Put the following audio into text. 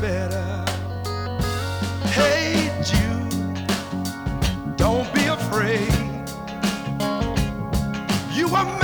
better. Hey Jude, don't be afraid. You are